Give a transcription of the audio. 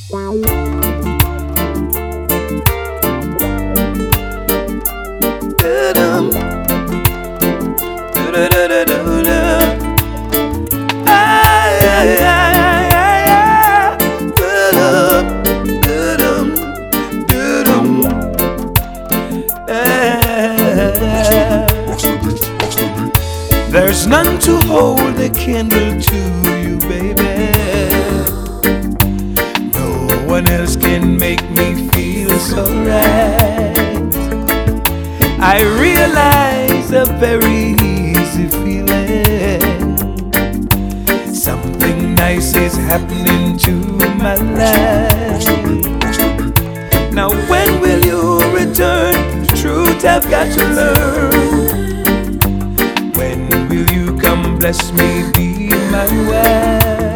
Da-dum. Da-da-da-da-da-da. There's none to hold the candle to you, baby. No one else can make me feel so right. I realize a very easy feeling. Something nice is happening to my life. Now when will you return? Truth I've got to learn. When will you come bless me, be my wife?